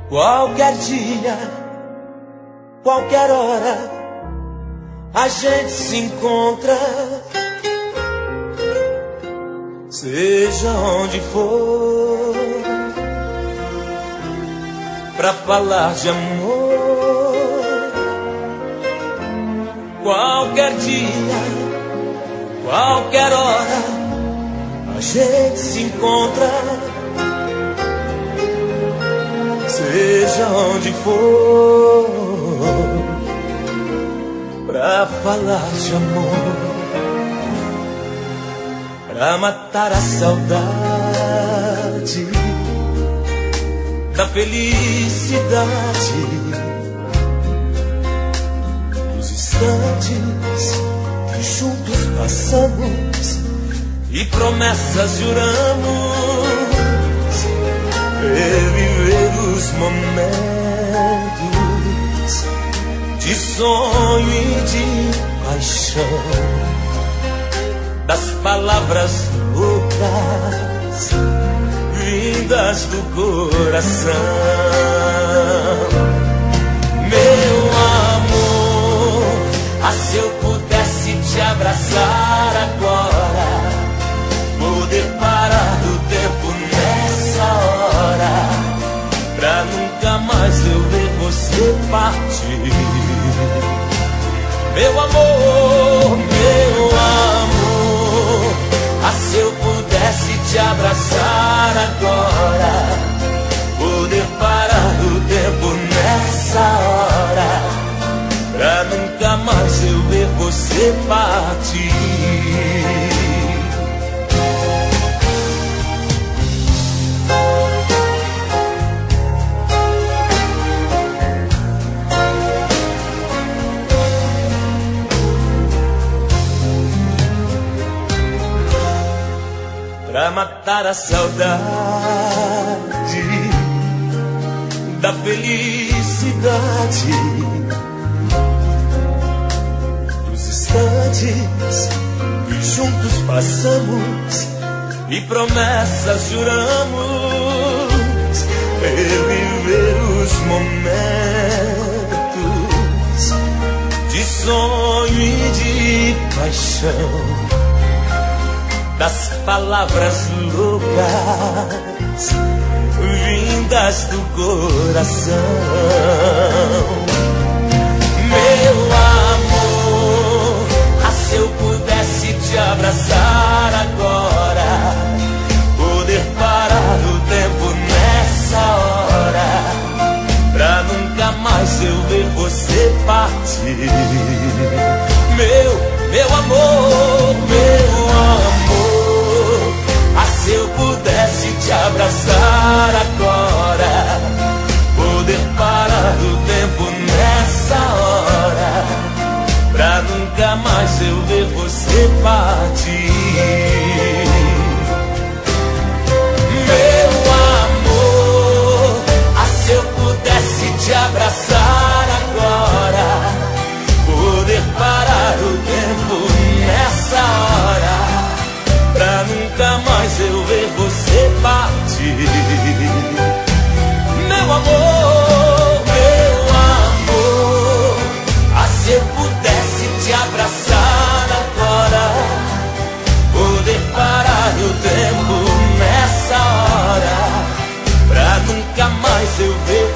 Qualquer dia, qualquer hora, a gente se encontra, seja onde for, pra falar de amor. Qualquer dia, qualquer hora, a gente se encontra, seja onde for, pra falar de amor, pra matar a saudade da felicidade dos instantes que juntos passamos e promessas juramos, reviver os momentos de sonho e de paixão, das palavras loucas vindas do coração. Meu amor, se eu pudesse te abraçar agora, poder parar o tempo nessa hora, pra nunca mais eu ver você partir. Meu amor, se eu pudesse te abraçar agora, poder parar o tempo nessa hora, pra nunca mais eu ver você partir. Pra matar a saudade da felicidade dos instantes que juntos passamos e promessas juramos, reviver os momentos de sonho e de paixão, das palavras loucas vindas do coração. Meu amor, se eu pudesse te abraçar agora, poder parar o tempo nessa hora, pra nunca mais eu ver você partir. Meu amor, se eu pudesse te abraçar agora, poder parar o tempo nessa hora, pra nunca mais eu ver você partir. Meu amor, se eu pudesse te abraçar agora, poder parar o tempo nessa hora, pra nunca mais eu ver você partir. Meu amor, se eu pudesse te abraçar agora, poder parar o tempo nessa hora, pra nunca mais eu ver